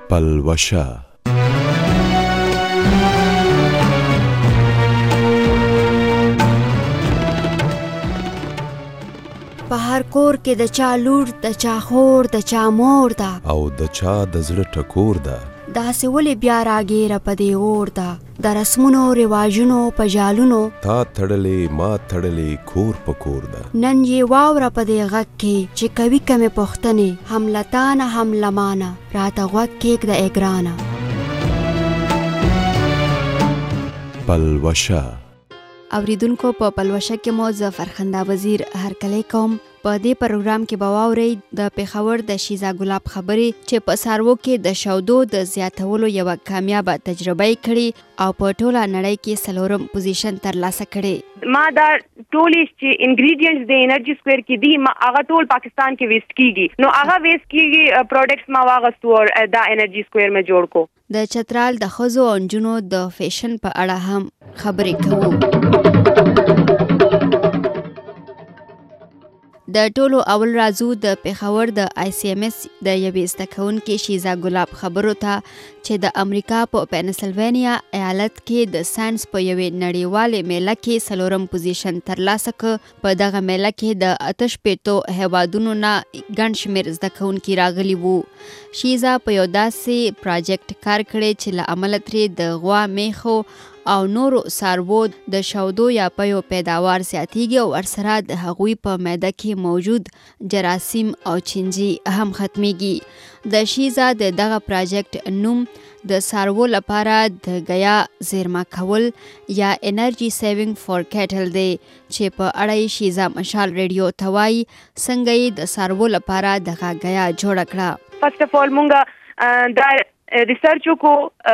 پلوشه په هر کور کې د چا لور د چا خور د چا مور ده او د چا د زړه ټکور ده داسې ولې بیا راګیره په دې اور ده د رسمونو رواجونو په جالونو تا تړلې ما تړلې کور په کور ده نن یې واوره په دې غږ کې چې کوي کمې پوښتنې هم لتانه هم لمانه راته غوږ کېږده ای ګرانه پلوشه اوریدونکو په پلوشه کې مو زه فرخنده وزیر هرکلی کوم په دې پروګرام کې به واورئ د پېښور د شیزا ګلاب خبرې چې په څاروو کې د شودو د زیاتولو یوه کامیابه تجربه یې کړې او په ټوله نړۍ کې 4م پوزیشن ترلاسه کړې. ما دا ټول چې انګریډینټس د انرجي سکوير کې دي ما هغه ټول پاکستان کې ویسټ کیږي نو هغه ویسټ کیږي پروډکټس ما واغستو او دا انرجي سکوير ما جوړ کو. د چترال د ښځو او نجونو د فیشن په اړه هم خبرې کوو. د ټولو اول راځو د پېښور د ICMS د یوې زده کوونکې شیزا ګلاب خبرو ته چې د امریکا په پینسلوانیا ایالت کې د ساینس په یوې نړیوالې میله کې 4م پوزیشن ترلاسه کړ. په دغه میله کې د 88 هیوادونو نه ګڼ شمېر زده کوونکي راغلي وو. شیزا په یو داسې پراجیکټ کار کړی چې له امله ترې د غوا میخو او نورو څاروو د شودو یا پیو پیداوار زیاتیږي او ورسره د هغوی په معده کې موجود جراثیم او چینجي هم ختمیږي. د شیزا د دغه پراجیکټ نوم د څاروو لپاره د غیا زیرمه کول یا انرژي سیوینګ فور کیټل دی چې په اړه یې شیزا مشال ریډیو ته وایي څنګه یې د څاروو لپاره دغه غیا جوړه کړه. فرست اف اول مونږ دا ریسرچ کو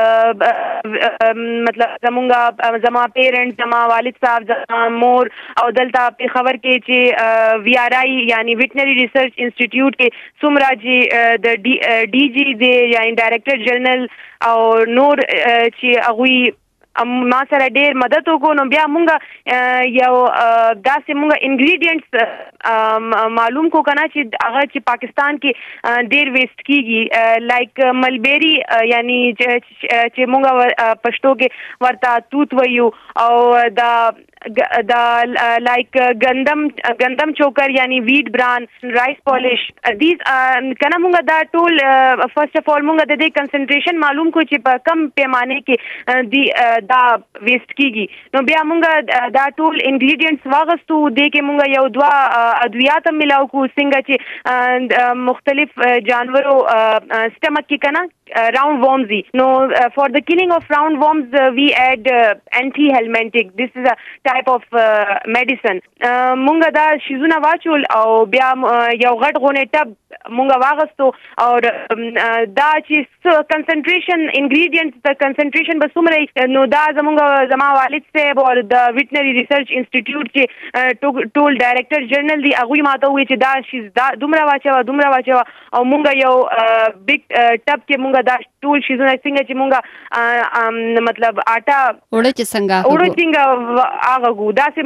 مطلب زما پیرنټ زما والد صاحب زما مور او دلته په خبر کې چې VRI یعنی ویټنری ریسرچ انسټیټیوټ کې سمرا جی د DG دی یعنی ډایریکټر جنرال او نور چې هغوی ما سره ډیر مدد وکړو نو بیا مونږ یو داسې مونږ انګریډینټس معلوم کو کنه چې هغه چې پاکستان کې ډیر ویسټ کیږي لایک ملبری یعنی چې مونږ پښتو کې ورته توت ویو او دا لایک گندم چوکر یعنی ویټ بران رائس پالش دیز کنه مونږ دا ټول فرست اف اول مونږ د دې کنسنټریشن معلوم کو چې په کم پیمانه کې دی دا ویسټ کیږي نو بیا مونږ دا ټول انګریډینټس واغستو دې کې مونږ یو دوا ادویات ملاو کو څنګه چې مختلف جانورو سټمک کې کنه round worms no for the killing of round worms we add anti-helminthic. This is a type of medicine. مونږ دا شیزونه واچول او بیا یو غټ غونې ټب مونږ واغستو او دا چې کنسنټریشن انګریډینټس د کنسنټریشن به څومره نو دا زما والد صاحب او د ویټنری ریسرچ انسټیټیوټ چې ټول ډایریکټر جنرال دی هغوی ماته وویل چې دا شیز دا دومره واچوه او مونږ یو بګ ټب کې مونږ دا ټول شیزونه څنګه چې مونږ مطلب آټا وړه چې څنګه هغه ګو داسې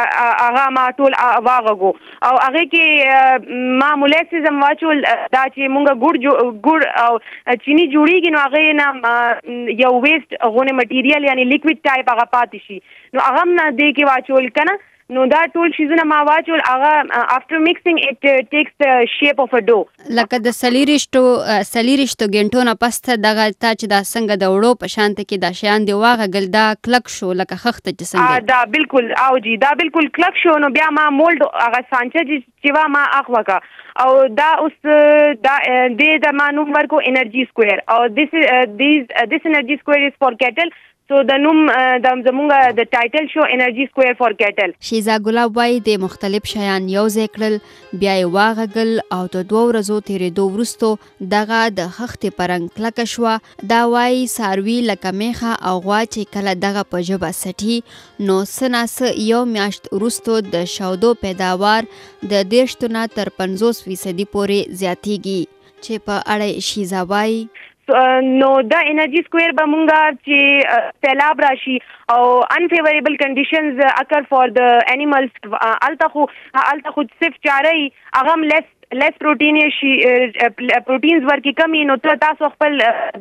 ما ټول واغو او هغه کې ما مولیسیزم واچول دا چې مونږ ګوړ او چینی جوړیږي نو هغه نه یو ویسټ غونه مټیریل یعنی لیکوید ټایپ هغه پاتې شي نو هغه نه دی کې واچول کنه نو دا ټول شیزونه ما واچول هغه after mixing it takes the shape of a dough لکه د سلیریشتو ګنټو نه پسته دغه تا چې دا څنګه د وړو په شانت کې دا شیان دی واغه دا کلک شو لکه خخته چې څنګه دا بالکل او جی دا بالکل کلک شو نو بیا ما مولډ هغه سانچه چې وا ما اخوا کا او دا اوس دا د مانوم ورکو انرجي سکوير او this energy square is for cattle. So the num زمونږ د ټایټل شو انرجي سکوير فور کیټل. شیزا ګلاب وای د مختلف شیان یو ځای کړل بیا یې واغږل او د 2 ورځو تیرېدو وروسته دغه د خښتې پرنګ کلکه شوه. دا وای څاروي لکه میخه او غوا چې کله دغه په ژبه سټي نو څه ناڅه یو میاشت وروسته د شودو پیداوار د 30 نه تر 50% پورې زیاتیږي چې په اړه شیزا وای نو دا انرجي سکوير به مونږه چې سیلاب راشي او unfavorable conditions occur for the animals الته خو صرف چاري اغم less لیس پروټین شي پروټینز ورکی کمی نو تاسو خپل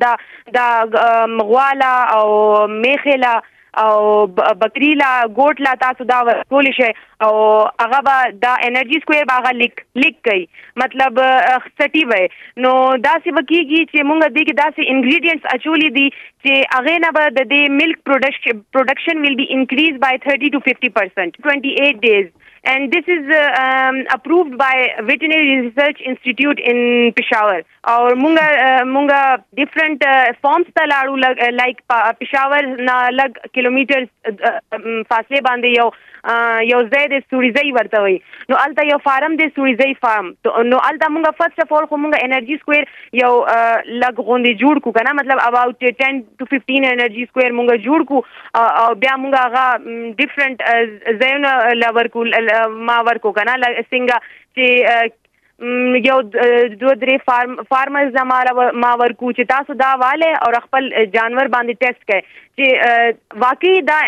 د غوالا او میخلا او بکریلا ګوټلا تاسو دا ورکول شي او هغه به دا انرژي سکوير باغه لیک کوي مطلب سټي وي نو داسې وکیږي چې مونږ دې کې داسې انګریډینټس اچولي دي چې هغه نه به د دې ملک production will be increased by 30 to 50% 28 days and this is approved by Veterinary Research Institute in Peshawar और munga different forms ta laadu like Peshawar na lag kilometers فاصله باندې یو ځای د سوریزي ورته وي نو الته یو فارم د سوریزي فارم نو الته مونږه فرست اف اول خو مونږه انرژي سکوير یو لګ غونډې جوړ کو کنه مطلب about 10 to 15 انرژي سکوير مونږه جوړ کو او بیا مونږه هغه ډیفرنٹ ځایونه لور کو ما ورکو کنه څنګه چې یو دو درې فارمرز ما ورکو چې تاسو دا والے او خپل جانور باندې ټیسټ کړئ چې واقعي دا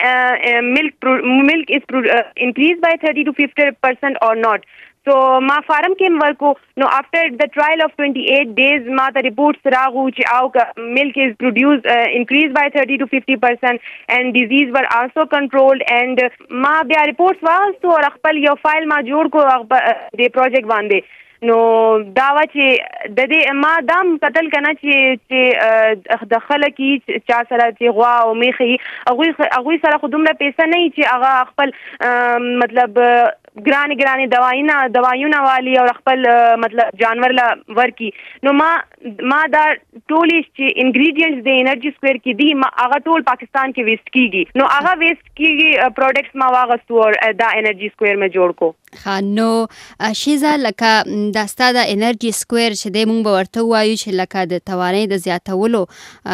milk is increased by 30 to 50% or not so ما فارم کې ورکو نو after the trial of 28 days ما ته reports راغو چې او milk is produced increased by 30 to 50% and disease were also controlled and ما بیا reports واغستو او خپل یو فایل ما جوړ کو د پروجیکټ باندې نو دا و چې د دې ما دام قتل کنه چې د خلکی چا سره چې غوا او میخي هغه سره خودمره پیسې نه چې هغه خپل مطلب ګرانی دوايونه والی او خپل مطلب جانور لا ورکی نو ما دا ټول چې انګریډینټس د انرژي سکوير کې دي ما هغه ټول پاکستان کې ویسټ کیږي نو هغه ویسټ کیږي پروډکټس ما واغستو او دا انرژي سکوير ما جوړ کو نو شیزه لکه دا ستاده انرژي سکوير چې د مونږ ورته وایو چې لکه د توانایي د زیاتولو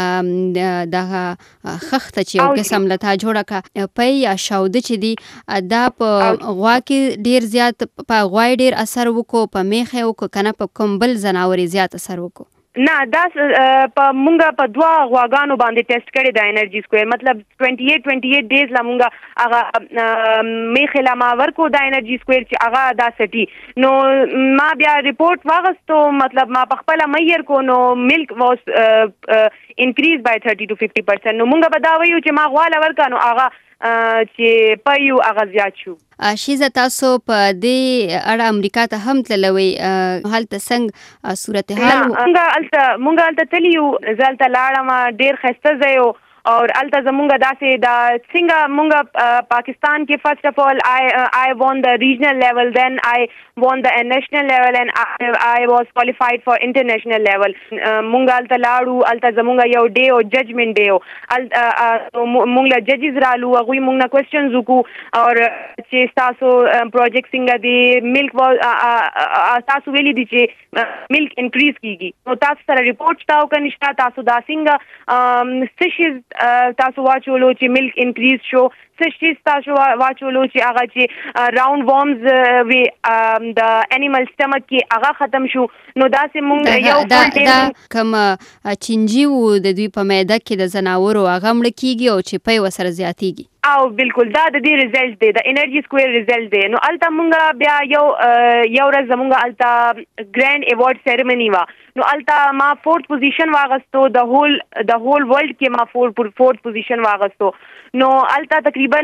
د خخته چې یو قسم لته جوړه کا پي یا شاوده چې دی دا په غوا کې ډیر زیات په غوای ډیر اثر وکړو په میخه وکړو کنه په کومبل زناوري زیات اثر وکړو نه دا په مونږه په دوا غواګانو باندې ټیسټ کړی د انرژي سکوير مطلب 28 ډیز لا مونږه هغه میخلا ما ورکو د انرژي سکوير چې هغه دا سټي نو ما بیا ریپورت واغستو مطلب ما په خپل مېر کو نو ملک واز انکریز بای 30 to 50% نو مونږه بداویو چې ما غواله ورکانو هغه چې پيو هغه زیات شو شیزه تاسو په دې اړه امریکا ته هم تلوي هلته څنګه صورتحال مونږ الته تلیو زلته لاړم ډیر خسته ځایو और الته زمونږه داسې دا څنګه مونږه پاکستان کې فرست اف all I won the regional level then I won the national level and I was qualified for international level مونږه الته لاړو الته زمونږه یو ډے او ججمنت ډے او مونږه ججز رالو هغه مونږه کوېسچنز وکړو اور چې تاسو پروجیکټ څنګه دی ملک تاسو ویلي دي چې ملک انکریز کیږي نو تاسو سره ریپورټ تاو کنيشتا تاسو دا څنګه سشیز تاسو واچولو چې ملک انکریز شو سشیز تاسو واچولو چې هغه چې راوند وارمز وی د انیمل سټمک کې هغه ختم شو نو دا سه مونږ یو دا کوم چینجی وو د دوی په معده کې د زناورو هغه مړ کیږي او چې پي وسره زیاتیږي او بالکل دا د دې ریزلټ دی د انرژي سکوير ریزلټ دی نو الته مونږه بیا یو ورځ زمونږه الته ګرانډ ایوارډ سیریمونی وا نو الته ما 4th پوزیشن واغستو د هول ورلد کې ما 4th پوزیشن واغستو نو الته تقریبا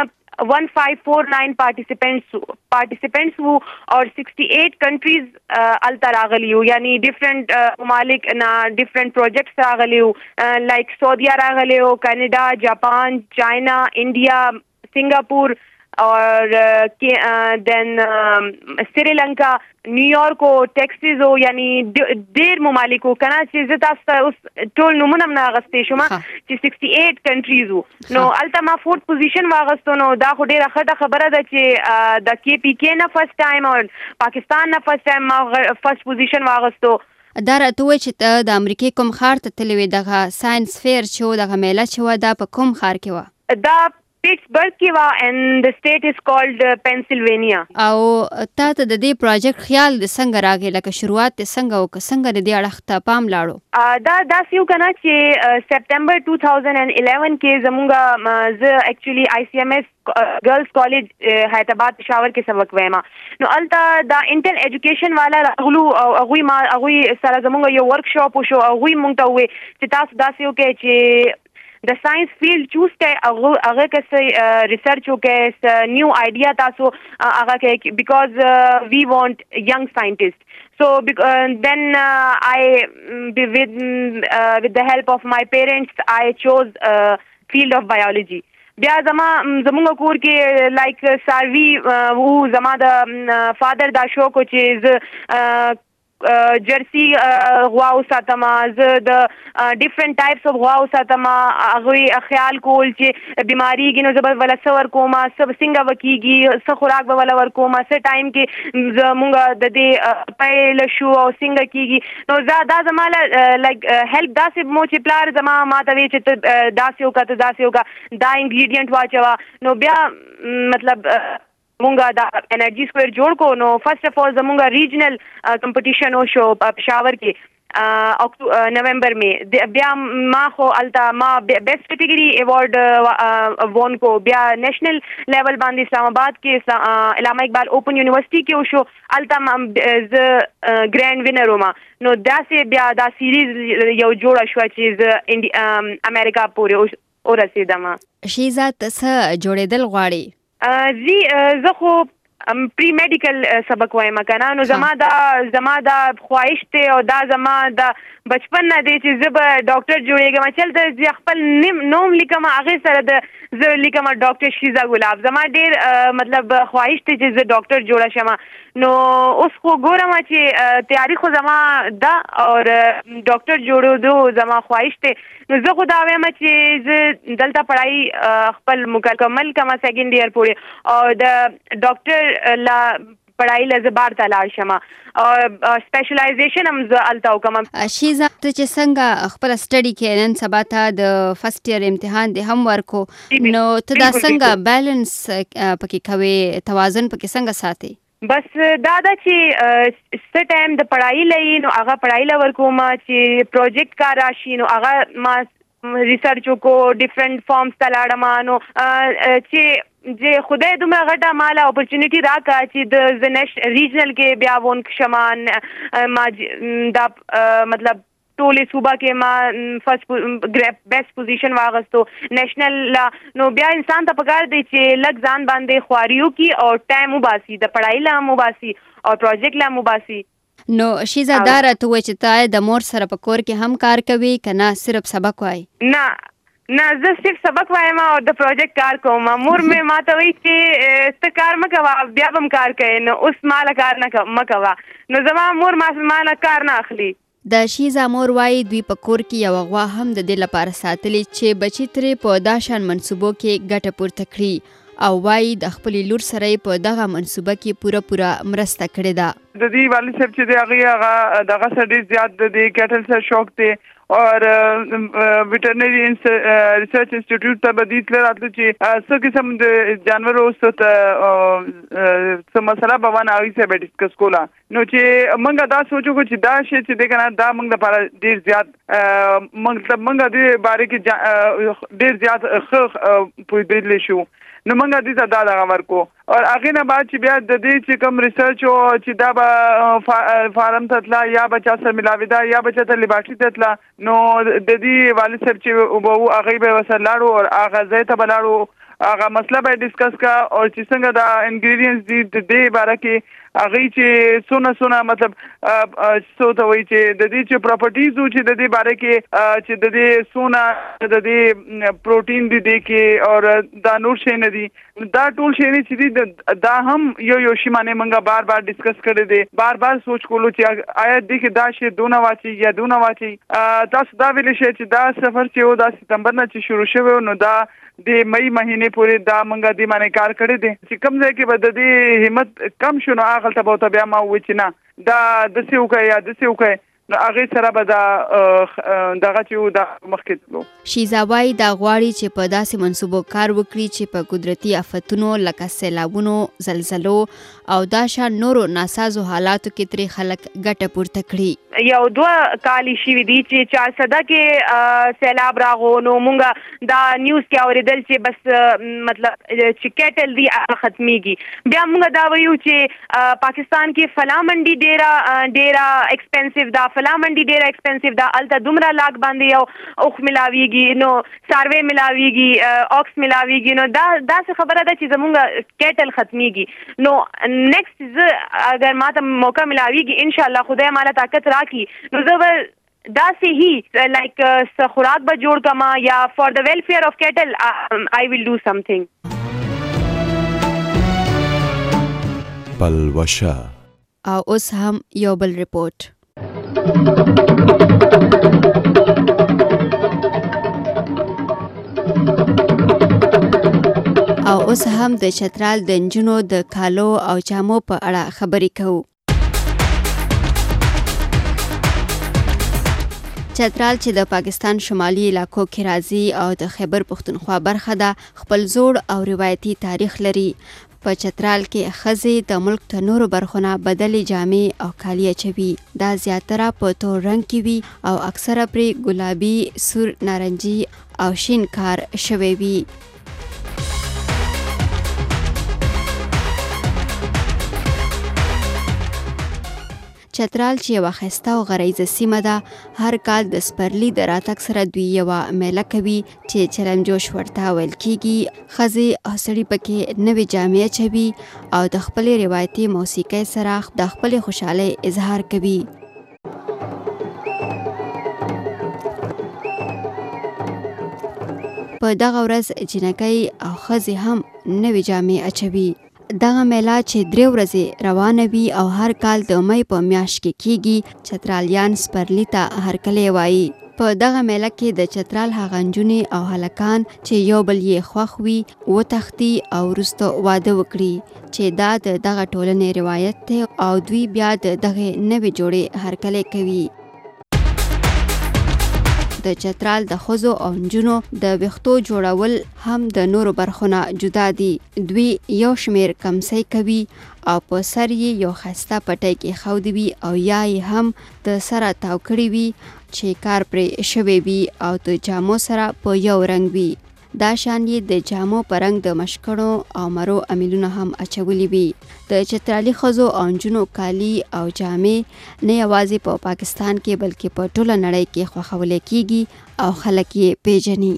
1549 participants who or 68 countries alta raghaliu yani different mamalik na different projects raghaliu like Saudi Arabia, Canada, Japan, China, India, Singapore और then Sri Lanka New York हो Texas हो यानी ډیر ممالک हो کنا چې تاسو اوس ټول نمونه نه غستې شوم چې 68 کنټریز نو الته ما 4th پوزیشن واغستو نو دا خو ډیره ښه خبره ده چې د کې پی کې نه فرست ټایم او پاکستان نه فرست ټایم ما فرست پوزیشن واغستو دا راته چې د امریکای کوم خار ته تلوي دغه ساينس فیر چې دغه میله چې دا په کوم خار کې و دا Pittsburgh کې وا and the state is called Pennsylvania. او تا ته د دې پروجیکټ خیال د څنګه راغی لکه شروعات څنګه او څنګه د دې اړخ ته پام لاړو؟ دا سیو کنه چې سپټمبر 2011 کې زمونږه ز اکچولی ICMS girls college Hyderabad Peshawar के सबक वेमा नो अलता दा इंटेल एजुकेशन वाला रागलू अगुई सारा जमुंगा यो वर्कशॉप शो अगुई मुंगता हुए چې تاسو داسې وکړئ چې د ساينس فیلډ چوز کړئ هغه کې ریسرچ وکړئ نیو آیډیا تاسو هغه کې بیکاز وی وانٹ ینگ ساينټیست so then I with the help of my parents I chose field of biology. بیا زمونږ کور کې لایک ساروی وو زما د فادر دا شوق چې جرسی غوا وساتم زه د ډیفرنٹ ټایپس اف غوا وساتم هغه خیال کول چې بیماری کې نو زبر ولا سور کوما سب څنګه وکیږي څه خوراک به ولا ور کوما څه ټایم کې زمونږ د دې پایل شو او څنګه کیږي نو دا زماله لایک هیلپ داسې مو چې پلار زما ما ته وی چې داسې وکړه داسې وکړه دا انګریډینټ واچوا نو بیا مطلب مونږه دا انرژي سکوير جوړ کو نو فرست اف اول زمونږه ریجنل کمپټیشن او شو پېښور کې نومبر में بیا ما خو التا ما بیسٹ کیټګری ایوارډ وون کو بیا نیشنل لیول باندې اسلام آباد کې علامه اقبال اوپن یونیورسيټي کې شو التا ز ګرینډ وینر وما نو داسې بیا دا سیریز یو جوړه شو چې امریکا پورې او رسیدم. شیزا څه جوړېدل غواړي؟ زه خو پری میډیکل سبق وایم کنه نو زما دا خواهش ته او دا زما د بچپن نه دی چې زه به ډاکټر جوړېږم چلته خپل نوم لیکم هغه سره د زه لیکم ډاکټر شیزا ګلاب زما ډیر مطلب خواهش ته چې زه ډاکټر جوړه شم نو اوس خو ګورم چې تیاری خو زما دا اور ډاکټر جوړو زما خواهش ته نو زه خو دا وایم چې زه دلته پڑھائی خپل مکمل کما سیکنډ ایئر پورې او د ډاکټر لا پڑھائی لزبار تلاش شمه او سپیشلایزیشن هم ز التا وکم. شیزا ته چې څنګه خپل سټڈی کې نن سبا ته د فرست ایئر امتحان دی هم ورکو نو ته دا څنګه بیلانس پکې کوي توازن پکې څنګه ساتي؟ بس دا چې ست ټایم د پڑھائی لئی نو هغه پڑھائی لور کوم چې پروجیکټ کار راشي نو هغه ما ریسرچ کو ډیفرنٹ فارمز تلاړم نو چې خدای دومره غټه مالا اپورچونټی راکا چې د ریجنل کې بیا وون شمان ما دا مطلب ټولې صوبه کې ما فرست بیسٹ پوزیشن واغستو نیشنل نو بیا انسان ته پکار دی چې لږ ځان باندې خواریو کی او ټایم وباسي د پڑھائی لا وباسي او پروجیکټ لا وباسي. نو شیزا دارا ته و چې تا د مور سره په کور کې هم کار کوي کنه صرف سبق وای؟ نه زه صرف سبق وایم او د پروجیکټ کار کوم. مور مې ما ته وی چې ست کار مکوا بیا هم کار کوي نو اوس مال کار نه مکوا نو زما مور ما کار نه اخلي. د شیزا مور وای دوی په کور کې یو غوا هم د دې لپاره ساتلی چې بچی ترې په داشان منصوبو کې ګټه پورته کړي او وای د خپل لور سره په دغه منصوبه کې پوره مرسته کړې ده. د دې والد صاحب چې هغه دغه سره ډیر زیات د کیټل سره شوق دی اور ویټرنری ریسرچ انسټیټیوټ ته بدی تل راتلو چې څه قسم د جانورو څه مسله به ونه اوی سره ډیسکس کولا نو چې موږ دا سوچو چې دا شی چې د کنه دا موږ لپاره ډیر زیات موږ د باره کې ډیر زیات پوی دی شو نو موږ د دې دا ورکو اور هغه نه بعد چې بیا د دې چې کوم ریسرچ او چې دا به فارم تطلا یا بچا سره ملاوي دا یا بچا ته لیبارټری تطلا نو د دې والد صاحب چې وو هغه به وسلاړو او هغه ځای ته بلاړو هغه مسله به ډیسکس کا او چې څنګه دا انګریډینټس دي د دې باره کې هغه چې سونه مطلب څه ته وایي چې د دې چې پراپرټیز او چې د دې باره کې چې د دې سونه د دې پروتین دي کې او دا نور شي نه دي دا ټول شي نه چې دا هم یو شی باندې موږ بار ډیسکس کړی دي بار سوچ کولو چې آیا دې کې دا شی دونه واچي یا دونه واچي تاسو دا ویل شي چې دا سفر چې و دا ستمبر نه چې شروع شوی نو دا د مئی مهینه پورې دا منګه دی باندې کار کړی دی چې کوم ځای کې بد دی همت کم شونه اغل ته بوته بیا ما و چې نه دا د سیو کوي یا د سیو کوي نو هغه سره به دغه چې دا مخکې تلو. شیزاوای دا غواړي چې په داسې منصوبو کار وکړي چې په قدرتي آفتونو لکه سیلابونو، زلزلو او دا شان نورو ناسازو حالاتو کې ترې خلک ګټه پورته کړي. یو 2 کال شوي دي چې 400 کې سیلاب راغو، نو مونږه دا نیوز کې اوریدل چې بس مطلب چې کیټل دی ختميږي. بیا مونږ دا ویو چې پاکستان کې فلا منډي ډیره ایکسپنسیو دا، فلا منډي ډیره ایکسپنسیو دا، الته دومره لاګ باندې یو اوخ ملاويږي، نو ساروي ملاويږي، اوکس ملاويږي، نو دا څه خبره ده چې زمونږ کیټل ختميږي. نو نیکسټ اگر ماته موقع ملاويږي ان شاء الله خدای مالا طاقت راکړي، نو زه دا سے ہی لائک خوراک به جوړ کما یا فار د ویلفیئر اف کیټل آئی ویل ډو سمثینګ. پلوشه. او اوس هم یو بل ریپورت. او اوس هم د چترال د نجونو د کالو او جامو په اړه خبرې کوو. چترال چې د پاکستان شمالي علاقو کې راځي او د خیبر پختونخوا برخه ده، خپل زوړ او روایتي تاریخ لري. په چترال کې ښځې د ملک ته نورو برخو نه بدلې جامې او کالي اچوي. دا زیاتره په تور رنګ کې وي او اکثره پرې ګلابي، سور، نارنجي او شین کار شوی وي. چترال چې یوه ښایسته او غریزه سیمه ده، هر کال د سپرلي د راتګ سره دوی یوه میله کوي چې چلمجوش ورته ویل کیږي. ښځې او سړي پکې نوې جامې اچوي او د خپلې روایتي موسیقۍ سره د خپلې خوشحالۍ اظهار کوي. په دغه ورځ جنکۍ او ښځې هم نوې جامې اچوي. دغه میله چې 3 ورځې روانه وي او هر کال د مې په میاشت کې کیږي، چترالیان سپرلي ته هرکلی وایي. په دغه میله کې د چترال هغه نجونې او هلکان چې یو بل یې خوښ وي وتښتي او وروسته واده وکړي، چې دا د دغه ټولنې روایت دی او دوی بیا د دغه نوې جوړې هرکلی کوي. د چترال د ښځو او نجونو د ویښتو جوړول هم د نورو برخو نه جدا دي. دوی یو شمیر کمسۍ کوي او په سر یې یو ښایسته پټی کې ښودي وي او یا یې هم د سره تاو کړي وي چې کار پرې شوی وي او د جامو سره په یو رنګ وي. دا شان یې د جامو په رنګ د مشکڼو او مرو امیلونه هم اچولي وي. د چترالي ښځو او نجونو کالي او جامې نه یوازې په پاکستان کې بلکې په ټوله نړۍ کې خوښول کیږي او خلک یې پیژني.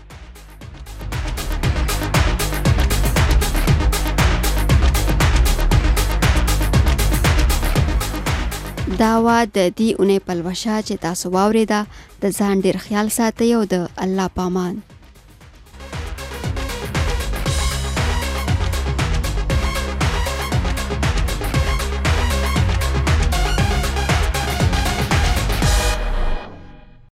دا وا د دې اونۍ پلوشه چې تاسو واورېده. د ځان ډېر خیال ساتئ او د الله پامان.